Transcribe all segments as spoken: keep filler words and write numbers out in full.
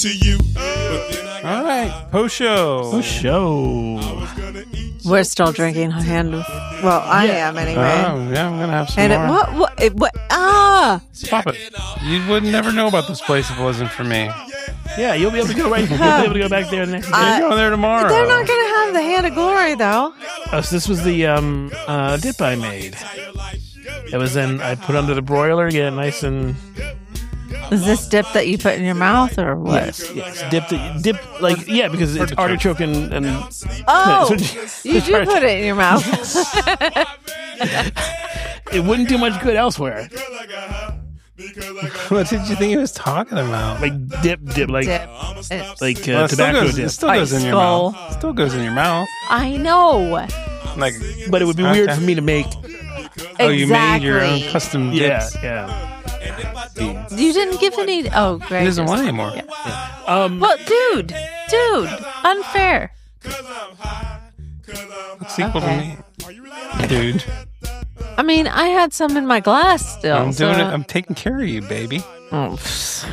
to you. All right, post show. Post show. We're still drinking hand. Well, I Yeah. am anyway. Oh, yeah, I'm gonna have some and it, more. what? What? It, what? Ah! Stop it! You would never know about this place if it wasn't for me. Yeah, you'll be able to go right. You'll be able to go back there the next day. Uh, You're going there tomorrow. They're not going to have the hand of glory, though. Oh, so this was the um, uh, dip I made. It was then I put under the broiler, get it nice and Is this dip that you put in your mouth, or what? yes, yes, dip, the, dip like yeah, because it's artichoke and, and Oh, no, you do put it in your mouth. it wouldn't do much good elsewhere. What did you think he was talking about? Like dip, dip, like Dip. It- like uh, Well, it still tobacco goes, dip. it still goes in your Skull. mouth. It still goes in your mouth. I know. Like, But it would be Okay. weird for me to make. oh, you made your own Exactly. custom Yeah, dips. yeah. You didn't give any. Oh, great. He doesn't want any more. Um, Well, dude, dude, unfair. Sequel Okay. to me, dude. I mean, I had some in my glass still. I'm doing so- it. I'm taking care of you, baby. Oh, pfft.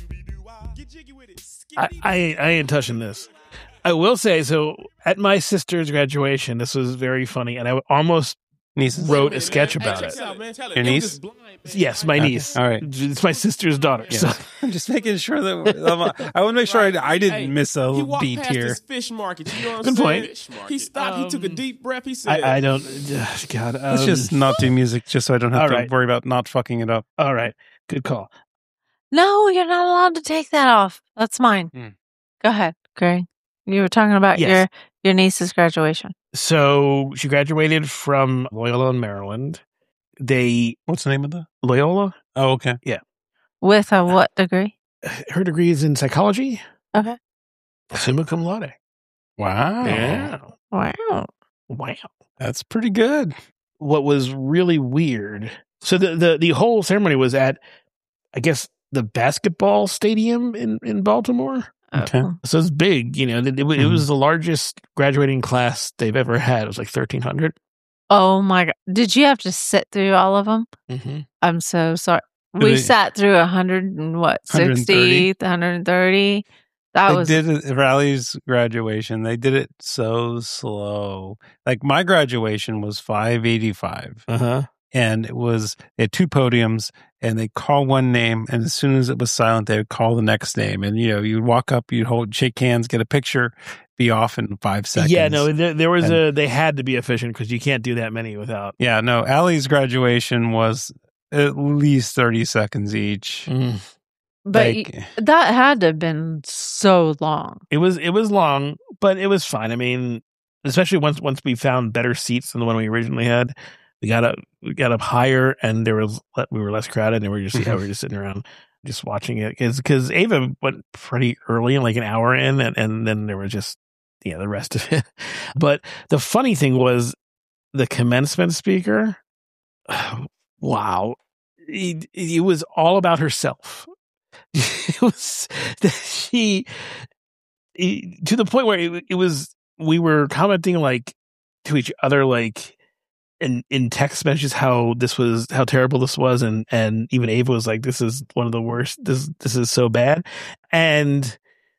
I, I I ain't touching this. I will say so. At my sister's graduation, this was very funny, and I almost Nieces. wrote a sketch about it. Your niece? Yes, my Okay, niece. all right. It's my sister's daughter. So I'm just making sure that I want to make sure I, I didn't Hey, miss a he walked beat past here. this fish market. You know what Good I'm point. saying? He stopped. he took a Um, deep breath. He said, I, I don't. uh, God. Um, Let's just not do music, just so I don't have all to right. worry about not fucking it up. all right. Good call. No, you're not allowed to take that off. That's mine. Hmm. Go ahead, Greg. You were talking about Yes. your your niece's graduation. So she graduated from Loyola in Maryland. They What's the name of the? Loyola. Oh, okay. With a what degree? Her degree is in psychology. Okay. Summa cum laude. Wow. Yeah. Wow. Wow. That's pretty good. What was really weird. So the, the, the whole ceremony was at, I guess, the basketball stadium in, in Baltimore. Okay. Oh. So it's big, you know, it, it, it Mhm. was the largest graduating class they've ever had. It was like thirteen hundred. Oh my God. Did you have to sit through all of them? Mm-hmm. I'm so sorry. Did We they- sat through a hundred and what, one hundred thirty? sixty, one hundred thirty. That they was did it at Riley's graduation. They did it so slow. Like my graduation was five eighty-five. Uh-huh. And it was, they had two podiums and they call one name. And as soon as it was silent, they would call the next name. And, you know, you'd walk up, you'd hold, shake hands, get a picture, be off in five seconds. Yeah, no, there, there was And- a, they had to be efficient because you can't do that many without. Yeah, no, Allie's graduation was at least thirty seconds each. Mm. but Like, y- that had to have been so long. It was, it was long, but it was fine. I mean, especially once, once we found better seats than the one we originally had, we got up, we got up higher and there was, we were less crowded and we were just, yeah, we were just sitting around just watching it. Cause, cause Ava went pretty early, like an hour in, and, and then there was just, yeah, the rest of it. But the funny thing was the commencement speaker. Wow. It, it was all about herself. It was, she, it, to the point where it, it was, we were commenting like to each other, like, in, in text messages, how this was, how terrible this was. And, and even Ava was like, this is one of the worst. This, this is so bad. And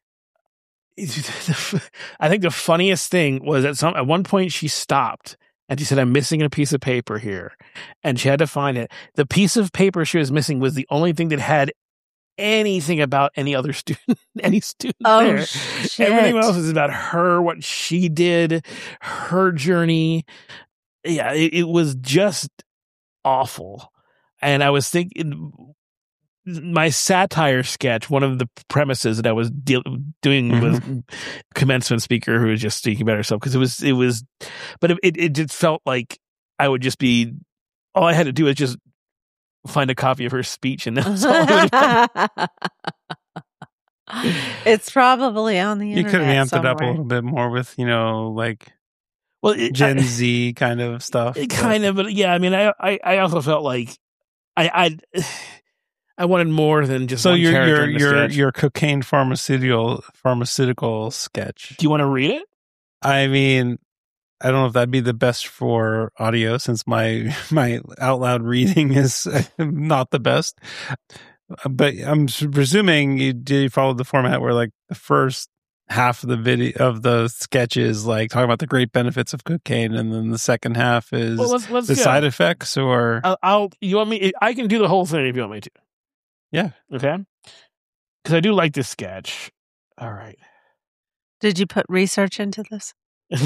I think the funniest thing was at some, at one point she stopped and she said, I'm missing a piece of paper here. And she had to find it. The piece of paper she was missing was the only thing that had anything about any other student, any student Oh, there. shit. Everything else is about her, what she did, her journey. Yeah, it, it was just awful. And I was thinking, my satire sketch, one of the premises that I was deal- doing Mhm. with commencement speaker who was just speaking about herself, because it was, it was, but it, it, it just felt like I would just be, all I had to do was just find a copy of her speech, and that's all I would have. It's probably on the you internet could have amped somewhere. it up a little bit more with, you know, like Well, it, Gen I, Z kind of stuff. it kind of, but yeah, I mean, I, I, I also felt like I, I, I wanted more than just So one your character your in the your sketch. your cocaine pharmaceutical pharmaceutical sketch. Do you want to read it? I mean, I don't know if that'd be the best for audio since my my out loud reading is not the best. But I'm presuming you did follow the format where like the first half of the video of the sketch is like talking about the great benefits of cocaine, and then the second half is Well, let's let's the go. side effects. Or I'll, I'll. You want me? I can do the whole thing if you want me to. yeah, Okay. Because I do like this sketch. All right. Did you put research into this?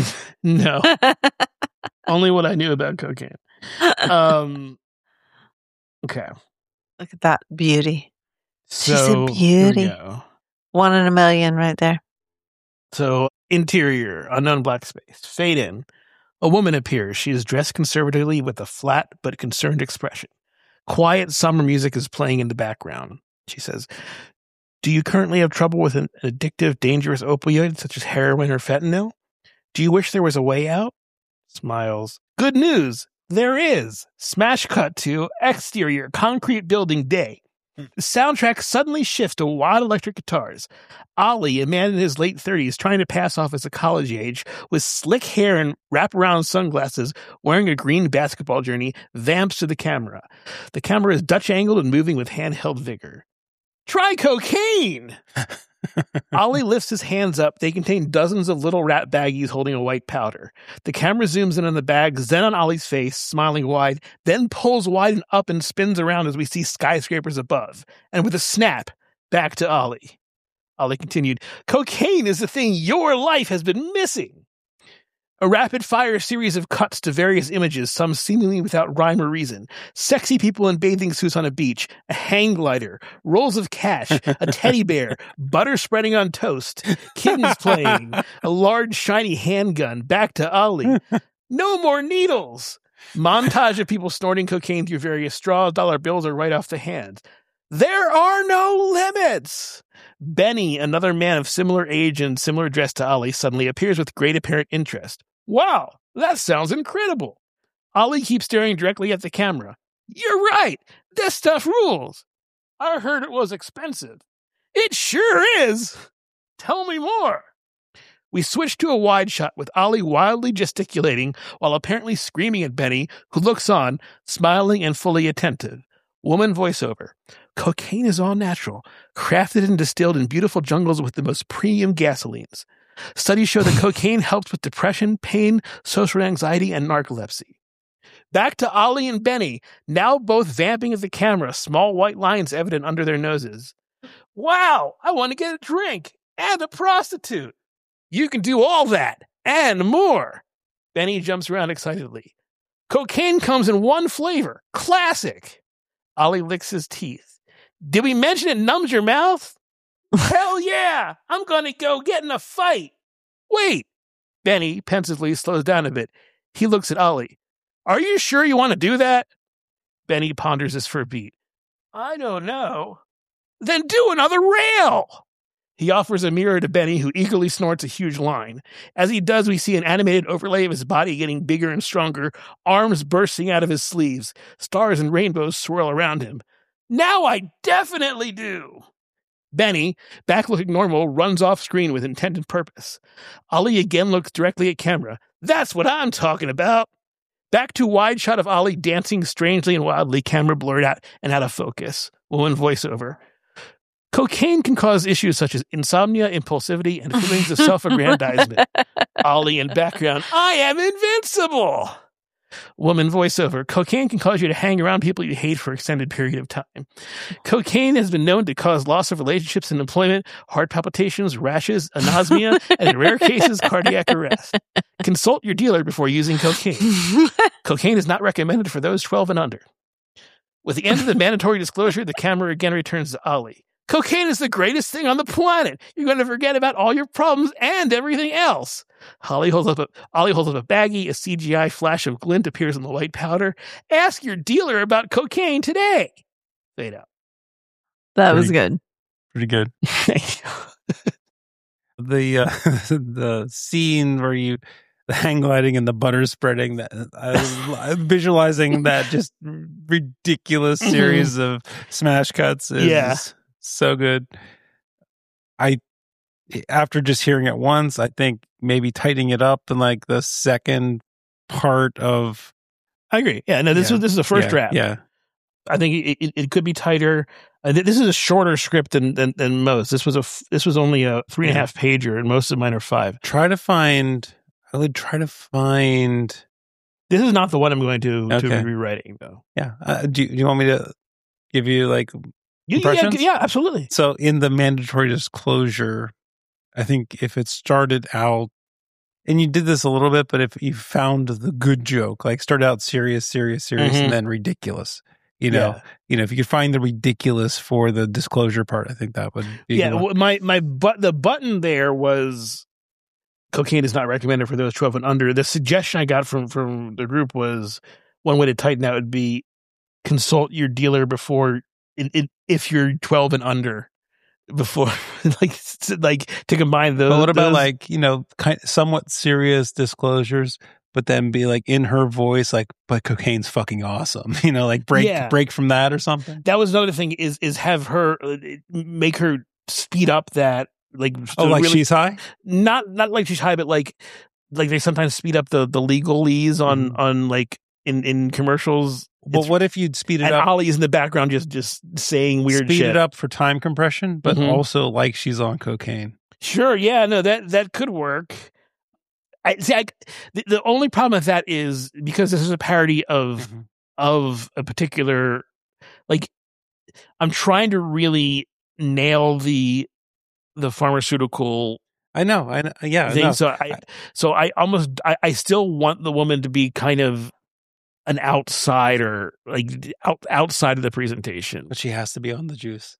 No, only what I knew about cocaine. Um. Okay. Look at that beauty. So She's a here we beauty. go. One in a million right there. So, interior, unknown black space. Fade in. A woman appears. She is dressed conservatively with a flat but concerned expression. Quiet summer music is playing in the background. She says, "Do you currently have trouble with an addictive, dangerous opioid such as heroin or fentanyl? Do you wish there was a way out?" Smiles. "Good news. There is." Smash cut to exterior, concrete building day. The soundtrack suddenly shifts to wild electric guitars. Ollie, a man in his late thirties, trying to pass off as a college age, with slick hair and wraparound sunglasses, wearing a green basketball jersey, vamps to the camera. The camera is Dutch angled and moving with handheld vigor. "Try cocaine!" Ollie lifts his hands up. They contain dozens of little rat baggies holding a white powder. The camera zooms in on the bags, then on Ollie's face, smiling wide, then pulls wide and up and spins around as we see skyscrapers above. And with a snap, back to Ollie. Ollie continued, "Cocaine is the thing your life has been missing." A rapid-fire series of cuts to various images, some seemingly without rhyme or reason. Sexy people in bathing suits on a beach, a hang glider, rolls of cash, a teddy bear, butter spreading on toast, kittens playing, a large shiny handgun, back to Ollie. "No more needles." Montage of people snorting cocaine through various straws, dollar bills are right off the hand. "There are no limits." Benny, another man of similar age and similar dress to Ollie, suddenly appears with great apparent interest. "Wow, that sounds incredible." Ollie keeps staring directly at the camera. "You're right. This stuff rules." "I heard it was expensive." "It sure is. Tell me more." We switch to a wide shot with Ollie wildly gesticulating while apparently screaming at Benny, who looks on, smiling and fully attentive. Woman voiceover. "Cocaine is all natural, crafted and distilled in beautiful jungles with the most premium gasolines. Studies show that cocaine helps with depression, pain, social anxiety, and narcolepsy." Back to Ollie and Benny, now both vamping at the camera, small white lines evident under their noses. "Wow, I want to get a drink and a prostitute." "You can do all that and more." Benny jumps around excitedly. "Cocaine comes in one flavor, classic." Ollie licks his teeth. "Did we mention it numbs your mouth?" "Hell yeah! I'm gonna go get in a fight." "Wait." Benny pensively slows down a bit. He looks at Ollie. "Are you sure you want to do that?" Benny ponders this for a beat. "I don't know." "Then do another rail." He offers a mirror to Benny, who eagerly snorts a huge line. As he does, we see an animated overlay of his body getting bigger and stronger, arms bursting out of his sleeves. Stars and rainbows swirl around him. "Now I definitely do." Benny, back looking normal, runs off screen with intent and purpose. Ollie again looks directly at camera. "That's what I'm talking about." Back to wide shot of Ollie dancing strangely and wildly, camera blurred out and out of focus. Woman voiceover. "Cocaine can cause issues such as insomnia, impulsivity, and feelings of self-aggrandizement." Ollie in background. "I am invincible." Woman voiceover. "Cocaine can cause you to hang around people you hate for an extended period of time." "Cocaine has been known to cause loss of relationships and employment, heart palpitations, rashes, anosmia, and in rare cases, cardiac arrest. Consult your dealer before using cocaine. Cocaine is not recommended for those twelve and under." With the end of the mandatory disclosure, the camera again returns to Ollie. "Cocaine is the greatest thing on the planet. You're going to forget about all your problems and everything else." Ollie holds up a, Ollie holds up a baggie. A C G I flash of glint appears on the white powder. "Ask your dealer about cocaine today." Fade out. That Pretty- was good. pretty good. Thank you. The uh, the scene where you the hang gliding and the butter spreading, that uh, visualizing that just ridiculous series of smash cuts is Yeah. so good. I after just hearing it once, I think maybe tightening it up in like the second part of I agree. Yeah, no, this Yeah. is this is the first yeah, draft. Yeah. I think it, it, it could be tighter. Uh, th- this is a shorter script than than, than most. This was a f- this was only a three and a Yeah. half pager, and most of mine are five. Try to find. I would try to find. This is not the one I'm going to to Okay. be rewriting though. Yeah. Uh, do, do you want me to give you like Yeah, yeah, Impressions? yeah, absolutely. so in the mandatory disclosure? I think if it started out, and you did this a little bit, but if you found the good joke, like start out serious, serious, serious, Mhm. and then ridiculous, you know, Yeah. you know, if you could find the ridiculous for the disclosure part, I think that would be a Yeah, good one. well, my my but the button there was cocaine is not recommended for those twelve and under. The suggestion I got from from the group was one way to tighten that would be consult your dealer before in, in, if you're twelve and under before like s- like to combine those. But what about those- like, you know, kind somewhat serious disclosures, but then be like in her voice, like, but cocaine's fucking awesome, you know, like break Yeah. break from that or something. that was another thing is is have her uh, make her speed up that like Oh, to like really- she's high. not not like she's high, but like like they sometimes speed up the the legalese on Mhm. on like in in commercials. Well, It's- what if you'd speed it and up? Ollie's in the background just just saying weird speed shit. it up for time compression, but Mhm. also like she's on cocaine. Sure, yeah, no, that that could work. I see. I, the, the only problem with that is because this is a parody of Mhm. of a particular like. I'm trying to really nail the the pharmaceutical I know. I know. Yeah. thing. no. So I, so I almost, I, I still want the woman to be kind of an outsider, like out, outside of the presentation. But she has to be on the juice.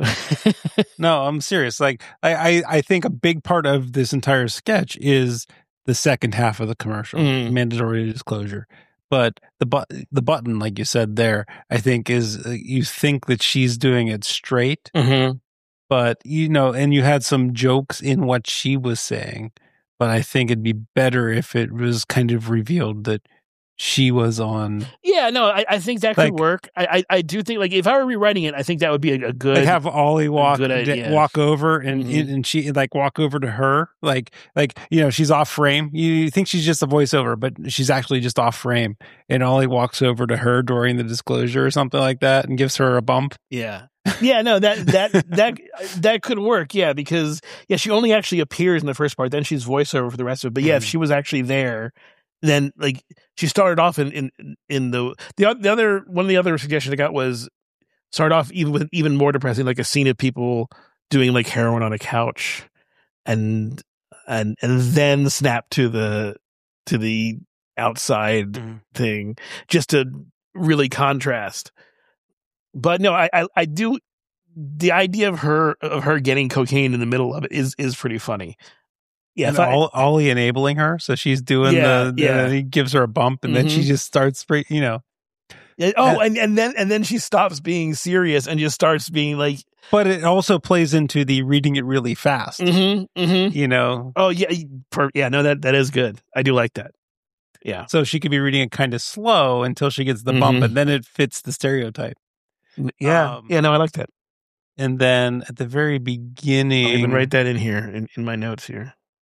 No, I'm serious. Like I, I, I think a big part of this entire sketch is the second half of the commercial, Mm. mandatory disclosure. But the but the button, like you said there, I think is uh, you think that she's doing it straight, Mhm. but you know, and you had some jokes in what she was saying. But I think it'd be better if it was kind of revealed that she was on. Yeah, no, I, I think that could Like- work. I, I, I do think like if I were rewriting it, I think that would be a, a good. Like have Ollie walk good d- idea. walk over and Mhm. and she like walk over to her like like you know she's off frame. You think she's just a voiceover, but she's actually just off frame. And Ollie walks over to her during the disclosure or something like that and gives her a bump. Yeah. Yeah, no, that that that that could work. Yeah, because yeah, she only actually appears in the first part, then she's voiceover for the rest of it. But yeah, if Mhm. she was actually there, then like she started off in in, in the the oth- the other one of the other suggestions I got was start off even with even more depressing, like a scene of people doing like heroin on a couch, and and and then snap to the to the outside Mhm. thing just to really contrast. But no, I, I, I do. The idea of her of her getting cocaine in the middle of it is is pretty funny. Yeah, and if I, Ol- Ollie enabling her, so she's doing Yeah, the, the yeah. he gives her a bump, and then she Mhm. just starts, spray- you know. yeah, oh, and, and then and then she stops being serious and just starts being like, But it also plays into the reading it really fast, mm-hmm, mm-hmm. you know. Oh yeah, per, yeah, no, that that is good. I do like that. Yeah, So she could be reading it kind of slow until she gets the bump, Mhm. and then it fits the stereotype. yeah, Um, yeah. No, I like that. And then at the very beginning, I'll even write that in here in, in my notes here.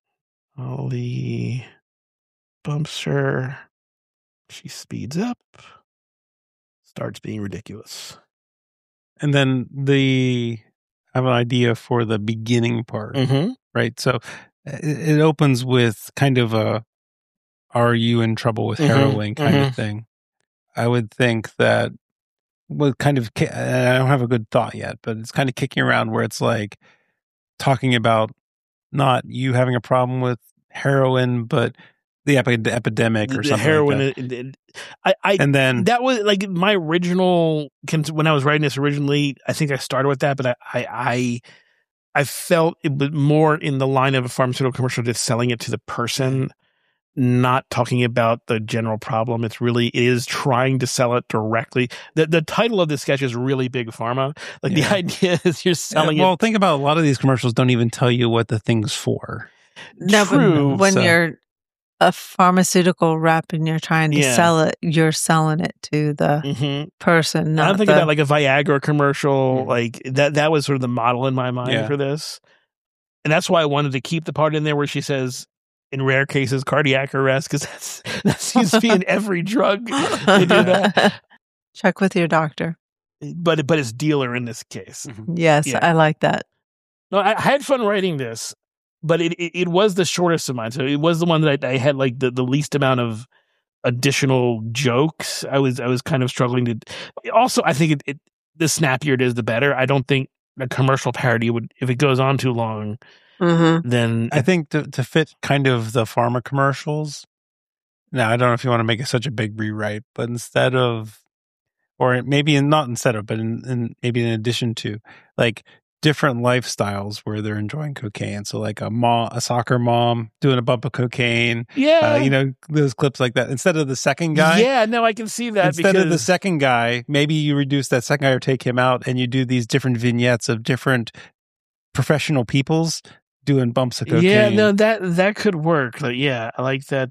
Ollie bumps her. She speeds up. Starts being ridiculous. and then the I have an idea for the beginning part, Mm-hmm. right? So it, it opens with kind of a "Are you in trouble with Mhm, heroin?" kind mhm. of thing. I would think that well, kind of. ki- I don't have a good thought yet, but it's kind of kicking around where it's like talking about not you having a problem with heroin, but the epi- epidemic or The, the something. heroin. like that. and- and- I, I And then that was like my original when I was writing this originally. I think I started with that, but I I I, I felt it was more in the line of a pharmaceutical commercial, just selling it to the person, not talking about the general problem. It's really it is trying to sell it directly. The the title of this sketch is really Big Pharma. Like Yeah. the idea is you're selling well, it. think about a lot of these commercials don't even tell you what the thing's for. No, True, but when so- you're a pharmaceutical rep and you're trying to Yeah. sell it, you're selling it to the Mhm. person, not I'm thinking the, about like a Viagra commercial, Mm. like that. That was sort of the model in my mind Yeah. for this, and that's why I wanted to keep the part in there where she says, "In rare cases, cardiac arrest," because that's that seems to be in every drug. They do that. Check with your doctor. but but it's dealer in this case. Yes, Yeah. I like that. No, I, I had fun writing this, but it, it it was the shortest of mine. So it was the one that I, I had like the, the least amount of additional jokes. I was I was kind of struggling to. Also, I think it, it the snappier it is, the better. I don't think a commercial parody would, if it goes on too long, Mm-hmm. then I think to, to fit kind of the pharma commercials. Now, I don't know if you want to make it such a big rewrite, but instead of, or maybe not instead of, but in, in maybe in addition to, like different lifestyles where they're enjoying cocaine. So like a mom, a soccer mom doing a bump of cocaine. yeah, Uh, you know, those clips like that. Instead of the second guy. yeah, no, I can see that. Instead because, of the second guy, maybe you reduce that second guy or take him out and you do these different vignettes of different professional peoples doing bumps of cocaine. yeah, no, that that could work. Like, yeah, I like that.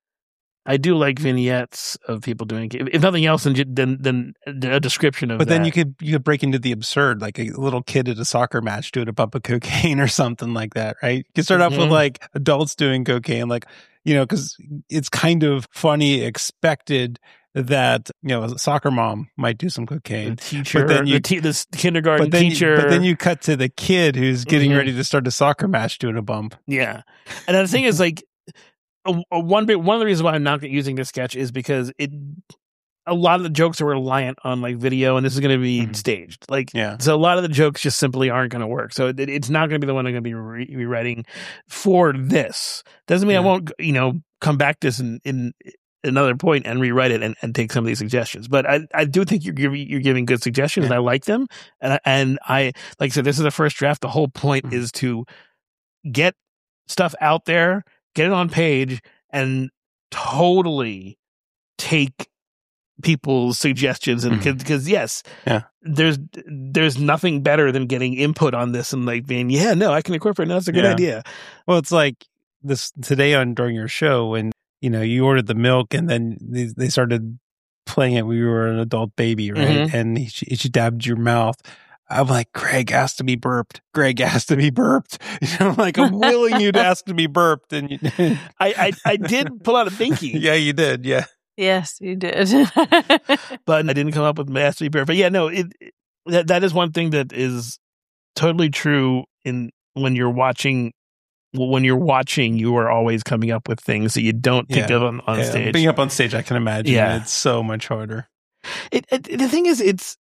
I do like vignettes of people doing, if nothing else, than than, than a description of. But then that. you could you could break into the absurd, like a little kid at a soccer match doing a bump of cocaine or something like that, right? You could start off with Mhm. like adults doing cocaine, like, you know, because it's kind of funny, expected that, you know, a soccer mom might do some the cocaine. teacher, but then you- the, te- the kindergarten But then, teacher. you, but then you cut to the kid who's getting Mhm. ready to start a soccer match doing a bump. Yeah, and the thing is, like, a, a one bit one of the reasons why I'm not using this sketch is because it a lot of the jokes are reliant on like video, and this is going to be Mhm. staged. Like, Yeah. so a lot of the jokes just simply aren't going to work. So it, it's not going to be the one I'm going to be re- rewriting for this. Doesn't mean I Yeah. won't, you know, come back to this in, in another point and rewrite it and, and take some of these suggestions. But I, I do think you're giving you're giving good suggestions, and Yeah. I like them. And I, and I like I said, this is the first draft. The whole point Mhm. is to get stuff out there, get it on page, and totally take people's suggestions. And Mhm. because yes, Yeah. there's there's nothing better than getting input on this and like being, yeah, no, I can incorporate. No, that's a good Yeah. idea. Well, it's like this today on during your show when, you know, you ordered the milk and then they, they started playing it when you were an adult baby, right? Mhm. And he, she dabbed your mouth. I'm like, Greg asked to be burped. Greg asked to be burped. You know, like I'm willing you to ask to be burped. And you, I, I I did pull out a binky, yeah, you did. Yeah. Yes, you did. but I didn't come up with mastery bear. But yeah, no, it, it that that is one thing that is totally true in when you're watching. When you're watching, you are always coming up with things that you don't think Yeah. of on, on Yeah, stage. Being up on stage, I can imagine. Yeah. It's so much harder. It, it, the thing is, it's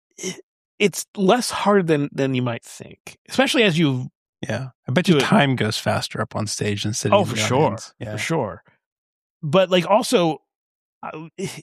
it's less hard than than you might think, especially as you. Yeah. I bet Do you it. time goes faster up on stage than sitting Oh, in for the sure, audience. Yeah. for sure. But like also, uh,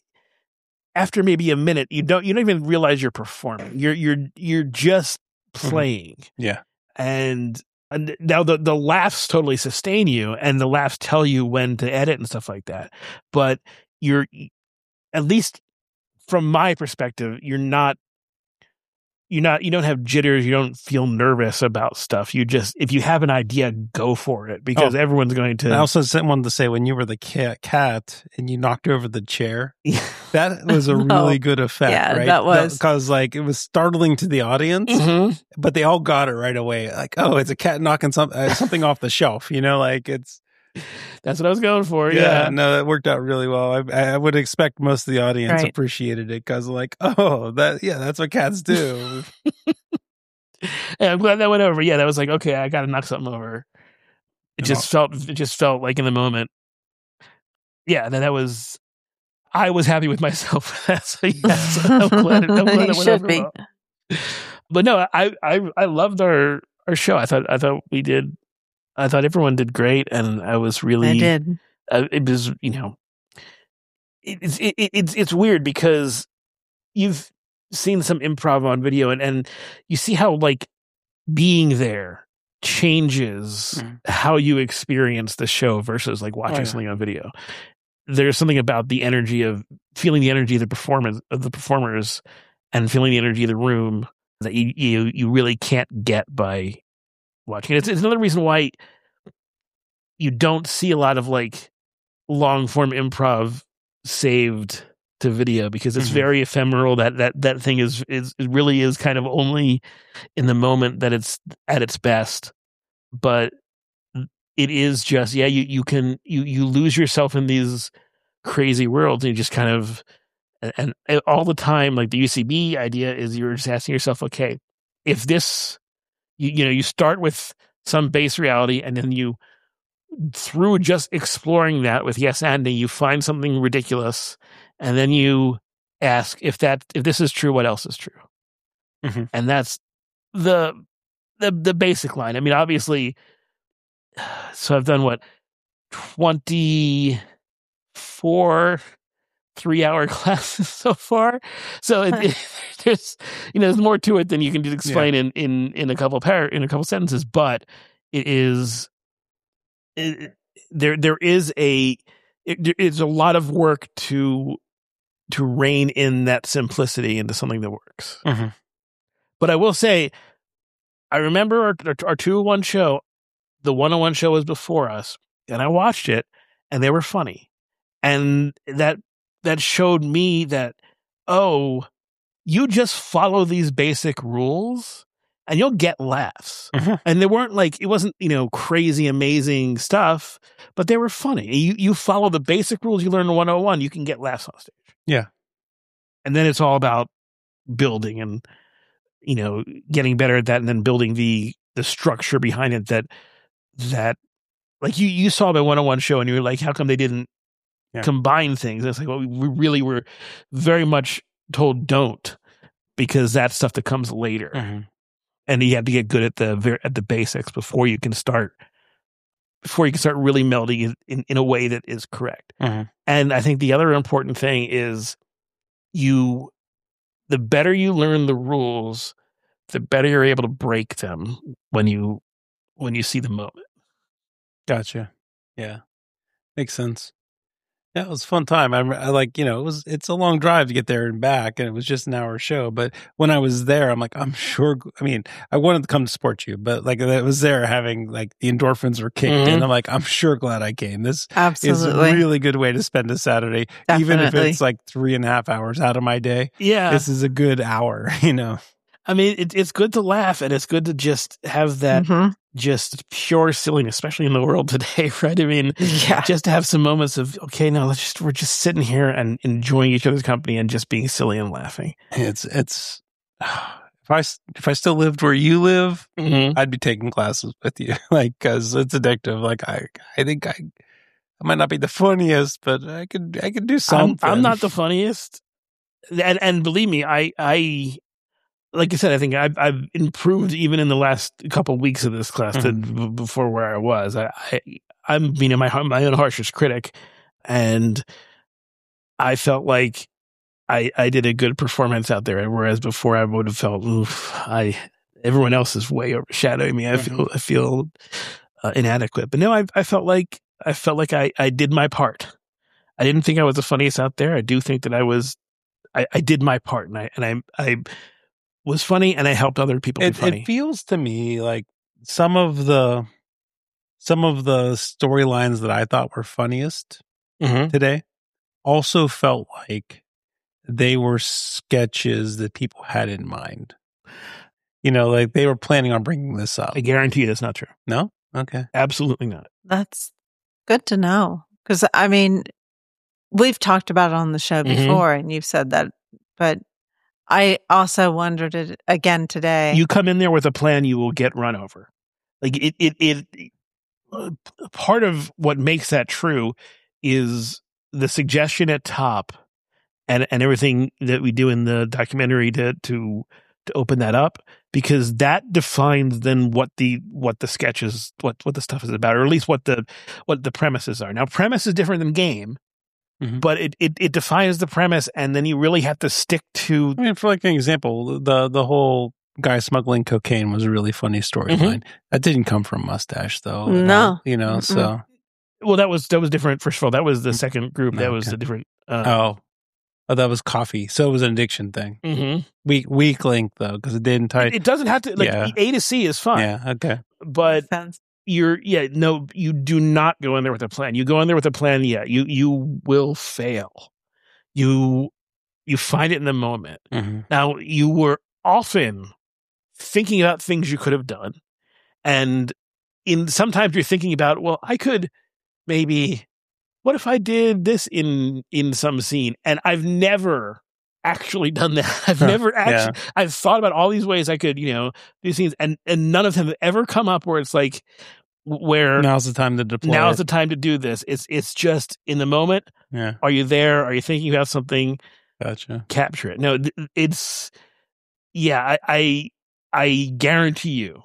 after maybe a minute, you don't you don't even realize you're performing. You're you're you're just playing. Yeah. And, and now the the laughs totally sustain you, and the laughs tell you when to edit and stuff like that. But you're, at least from my perspective, you're not. You're not, you don't have jitters. You don't feel nervous about stuff. You just, if you have an idea, go for it, because Oh. everyone's going to. I also wanted to say when you were the cat, cat and you knocked over the chair, that was a No. really good effect. Yeah, right? that was. because like it was startling to the audience, Mhm. but they all got it right away. Like, oh, it's a cat knocking some, uh, something off the shelf. You know, like it's That's what I was going for. yeah, Yeah. no, that worked out really well. I, I would expect most of the audience Right. appreciated it because like, oh, that yeah, that's what cats do. Yeah, I'm glad that went over. Yeah, that was like, okay, I got to knock something over. It And just felt, it just felt like in the moment. Yeah, that that was. I was happy with myself. so yes, I'm glad. It, I'm glad You it went should over be. well. But no, I I I loved our our show. I thought I thought we did. I thought everyone did great, and I was really. I did. Uh, it was, you know, it, it's it, it, it's it's weird because you've seen some improv on video, and and you see how like being there changes Mm. how you experience the show versus like watching Oh, yeah. something on video. There's something about the energy of feeling the energy of the performance of the performers and feeling the energy of the room that you you you really can't get by watching. It's, it's another reason why you don't see a lot of like long form improv saved to video, because it's Mhm. very ephemeral. That that that thing is is it really is kind of only in the moment that it's at its best. But it is just, yeah, you you can you you lose yourself in these crazy worlds, and you just kind of, And, and all the time, like the U C B idea is you're just asking yourself, okay, if this, you, you know, you start with some base reality and then you, through just exploring that with yes anding, you find something ridiculous, and then you ask if that if this is true, what else is true? Mm-hmm. And that's the the the basic line. I mean, obviously, so I've done what twenty-four three-hour classes so far. So it, it, there's you know there's more to it than you can just explain yeah. in in in a couple par in a couple sentences, but it is. It, there, there is a, it, it's a lot of work to, to rein in that simplicity into something that works. Mm-hmm. But I will say, I remember our, our two oh one show, the one oh one show was before us, and I watched it, and they were funny. And that, that showed me that, oh, you just follow these basic rules, and you'll get laughs. Mm-hmm. And they weren't like, it wasn't, you know, crazy, amazing stuff, but they were funny. You you follow the basic rules you learn in one oh one, you can get laughs on stage. Yeah. And then it's all about building and, you know, getting better at that and then building the the structure behind it that, that like you, you saw the one oh one show and you were like, how come they didn't yeah. combine things? And it's like, well, we really were very much told don't, because that's stuff that comes later. Mm-hmm. And you have to get good at the at the basics before you can start before you can start really melding in, in, in a way that is correct. Mm-hmm. And I think the other important thing is you the better you learn the rules, the better you're able to break them when you when you see the moment. Gotcha. Yeah, makes sense. Yeah, it was a fun time. I, I like, you know, it was, it's a long drive to get there and back, and it was just an hour show. But when I was there, I'm like, I'm sure, I mean, I wanted to come to support you, but like it was there having like the endorphins were kicked mm-hmm. in. I'm like, I'm sure glad I came. This Absolutely. is a really good way to spend a Saturday, Definitely. even if it's like three and a half hours out of my day. Yeah. This is a good hour, you know? I mean, it, it's good to laugh, and it's good to just have that Mm-hmm. just pure silliness, especially in the world today, right? I mean, Yeah. just to have some moments of, okay, now let's just, we're just sitting here and enjoying each other's company and just being silly and laughing. It's, it's, if I, if I still lived where you live, Mm-hmm. I'd be taking classes with you, like, cause it's addictive. Like, I, I think I, I might not be the funniest, but I could, I could do something. I'm, I'm not the funniest. And, and believe me, I, I, like I said, I think I've, I've improved even in the last couple of weeks of this class Mm-hmm. to b- before where I was. I, I, I'm being my my own harshest critic, and I felt like I I did a good performance out there. Whereas before, I would have felt, oof, I everyone else is way overshadowing me. I Mm-hmm. feel I feel uh, inadequate. But no, I I felt like I felt like I I did my part. I didn't think I was the funniest out there. I do think that I was. I, I did my part, and I and I I. was funny, and I helped other people It, be funny. it feels to me like some of the some of the storylines that I thought were funniest Mm-hmm. today also felt like they were sketches that people had in mind. You know, like they were planning on bringing this up. I guarantee you that's not true. No? Okay. Absolutely not. That's good to know. Because, I mean, we've talked about it on the show Mhm. before, and you've said that, but I also wondered it again today. You come in there with a plan, you will get run over. Like it, it, it, uh, part of what makes that true is the suggestion at top and, and everything that we do in the documentary to, to, to open that up, because that defines then what the, what the sketches, what, what the stuff is about, or at least what the, what the premises are. Now, premise is different than game. Mhm. But it, it, it defines the premise, and then you really have to stick to. I mean, for like an example, the the whole guy smuggling cocaine was a really funny storyline. Mhm. That didn't come from Mustache, though. at No. all, you know. Mm-mm. So, Well, that was that was different. First of all, that was the second group. That was Okay. a different. Uh, oh, oh, that was coffee. So it was an addiction thing. mhm. Weak weak link though, because it didn't tie. It, it doesn't have to. Like Yeah. A to C is fine, Yeah. Okay. but Sense. you're yeah no, you do not go in there with a plan. You go in there with a plan. Yeah, you you will fail. You you find it in the moment. Mm-hmm. Now, you were often thinking about things you could have done. And in sometimes you're thinking about, well, I could maybe what if I did this in in some scene? And I've never actually done that. I've Huh, never actually. I've thought about all these ways I could, you know, do scenes, and and none of them have ever come up where it's like where Now's the time to deploy. now's it. the time to do this. It's it's just in the moment. Yeah, Are you there? Are you thinking about something? gotcha. Capture it. No, th- it's yeah. I I, I guarantee you,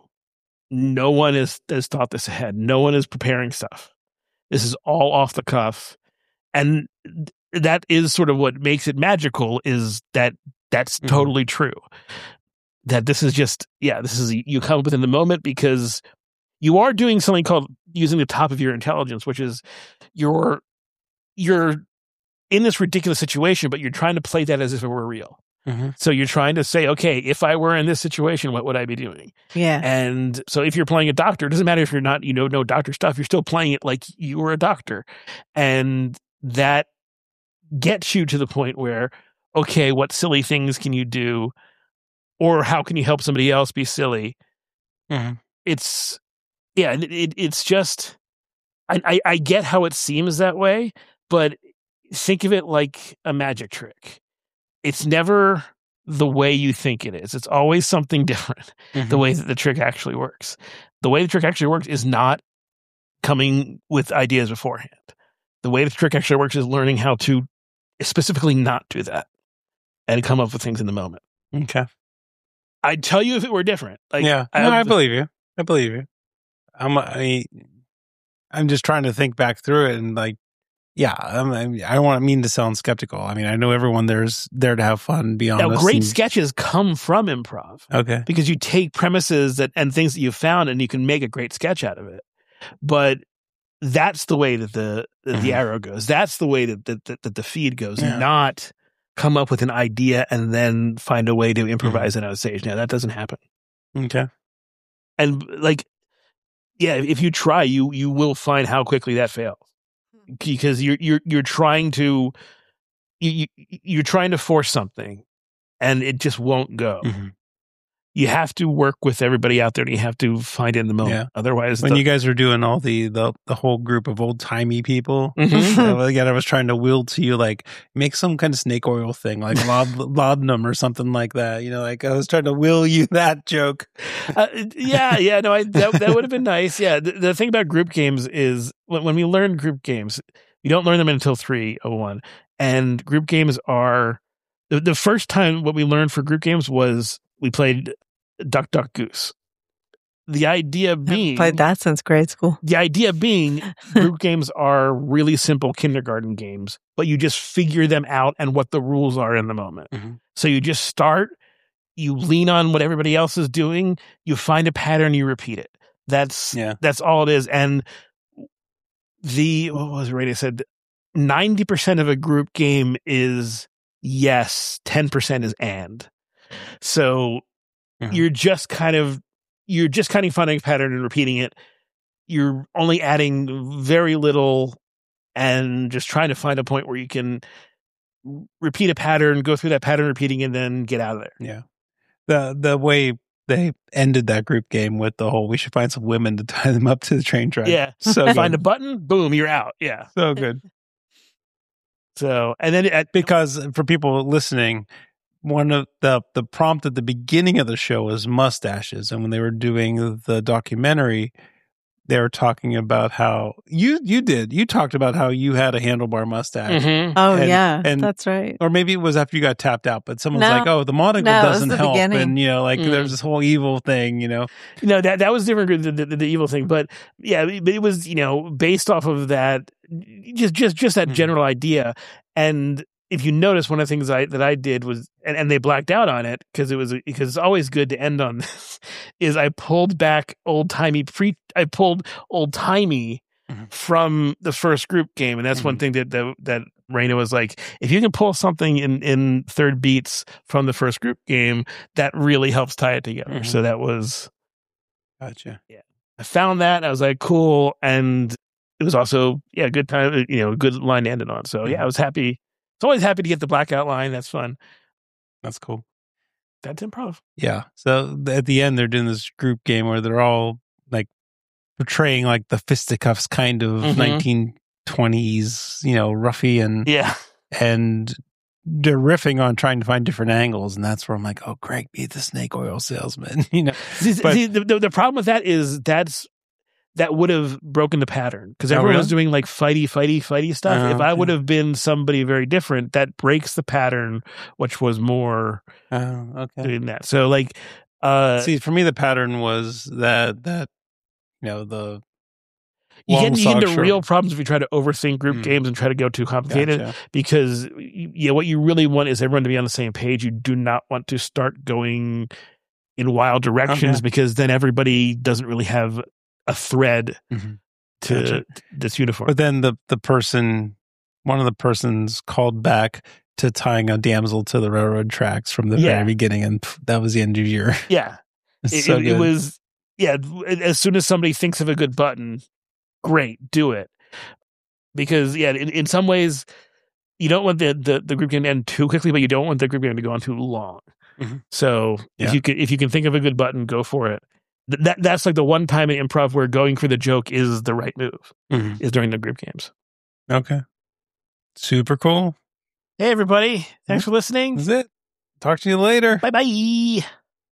no one has has thought this ahead. No one is preparing stuff. This is all off the cuff, and th- that is sort of what makes it magical. Is that that's Mhm. totally true. That this is just yeah. This is you come up with in the moment because you are doing something called using the top of your intelligence, which is you're you're in this ridiculous situation, but you're trying to play that as if it were real. Mhm. So you're trying to say, okay, if I were in this situation, what would I be doing? Yeah. And so if you're playing a doctor, it doesn't matter if you're not, you know, no doctor stuff, you're still playing it like you were a doctor. And that gets you to the point where, okay, what silly things can you do? Or how can you help somebody else be silly? Mhm. It's, yeah, it, it, it's just, I, I, I get how it seems that way, but think of it like a magic trick. It's never the way you think it is. It's always something different, the Mhm. way that the trick actually works. The way the trick actually works is not coming with ideas beforehand. The way the trick actually works is learning how to specifically not do that and come up with things in the moment. Okay. I'd tell you if it were different. Like, yeah, I, no, I believe you. I believe you. I'm. I. I'm just trying to think back through it, and like, yeah, I'm, I I don't want to mean to sound skeptical. I mean, I know everyone there's there to have fun. Be honest. now, great and- sketches come from improv. Okay. Because you take premises that and things that you found and you can make a great sketch out of it. But that's the way that the that the Mhm. arrow goes. That's the way that, that, that, that the feed goes. Yeah. Not come up with an idea and then find a way to improvise Mm-hmm. it on stage. Now that doesn't happen. Okay. And like, yeah, if you try, you you will find how quickly that fails because you're you're you're trying to you, you you're trying to force something and it just won't go. Mhm. You have to work with everybody out there and you have to find it in the moment. Yeah. Otherwise, When the, you guys were doing all the the, the whole group of old timey people, Mhm. again, I was trying to will to you like make some kind of snake oil thing, like laud- laudanum or something like that. You know, like I was trying to will you that joke. uh, yeah, yeah, no, I, that that would have been nice. Yeah, the, the thing about group games is when, when we learn group games, you don't learn them until three oh one, and group games are the, the first time what we learned for group games was we played Duck Duck Goose. The idea being Played that since grade school. The idea being group games are really simple kindergarten games, but you just figure them out and what the rules are in the moment. Mhm. So you just start, you lean on what everybody else is doing, you find a pattern, you repeat it. That's Yeah. that's all it is. And the what was it Ray said ninety percent of a group game is yes, ten percent is and. So Mhm. you're just kind of you're just kind of finding a pattern and repeating it. You're only adding very little and just trying to find a point where you can repeat a pattern, go through that pattern repeating, and then get out of there. Yeah. The the way they ended that group game with the whole we should find some women to tie them up to the train track. Yeah. So Find a good. button, boom, you're out. Yeah. So good. So, and then at, Because for people listening, one of the the prompt at the beginning of the show was mustaches, and when they were doing the documentary, they were talking about how you you did you talked about how you had a handlebar mustache, Mhm. Oh, And- yeah. and- that's right. or maybe it was after you got tapped out. But someone's No. like, "Oh, the monocle No, it was doesn't the help," beginning. and you know, like Mm. there's this whole evil thing, you know. you know, that, that was different than the, the, the evil thing. But yeah, but it was, you know, based off of that, just, just, just that Mhm. general idea. And if you notice, one of the things I, that I did was, and, and they blacked out on it because it was, because it's always good to end on this, is I pulled back old timey pre, I pulled old timey Mhm. from the first group game. And that's one Mhm. thing that, that, that Raina was like, if you can pull something in, in third beats from the first group game, that really helps tie it together. Mhm. So that was, Gotcha. I found that and I was like, cool. And it was also, yeah, good time, you know, good line to end it on. So yeah, I was happy. It's always happy to get the blackout line. That's fun. That's cool. That's improv. Yeah. So th- at the end, they're doing this group game where they're all like portraying like the fisticuffs kind of Mhm. nineteen twenties, you know, ruffian, Yeah. and they're riffing on trying to find different angles, and that's where I'm like, oh, Greg, be the snake oil salesman, you know. See, But- see, the, the, the problem with that is that's that would have broken the pattern because Oh, everyone really? was doing like fighty, fighty, fighty stuff. Oh, if I okay. would have been somebody very different, that breaks the pattern, which was more Oh, okay. doing that. So like, uh, See, for me, the pattern was that that you know the you long get, you get saw into short. real problems if you try to overthink group Mm. games and try to go too complicated. Gotcha. Because you- yeah, what you really want is everyone to be on the same page. You do not want to start going in wild directions Okay. because then everybody doesn't really have a thread Mhm. to Gotcha. this uniform. But then the the person, one of the persons, called back to tying a damsel to the railroad tracks from the Yeah. very beginning, and pff, that was the end of your. yeah, It's it, so it, it good. was yeah. As soon as somebody thinks of a good button, great, do it. Because yeah, in, in some ways, you don't want the, the the group game to end too quickly, but you don't want the group game to go on too long. Mhm. So Yeah. if you can if you can think of a good button, go for it. Th- That that's like the one time in improv where going for the joke is the right move Mhm. is during the group games. Okay, super cool. Hey everybody, thanks for listening. That's it. Talk to you later. Bye bye.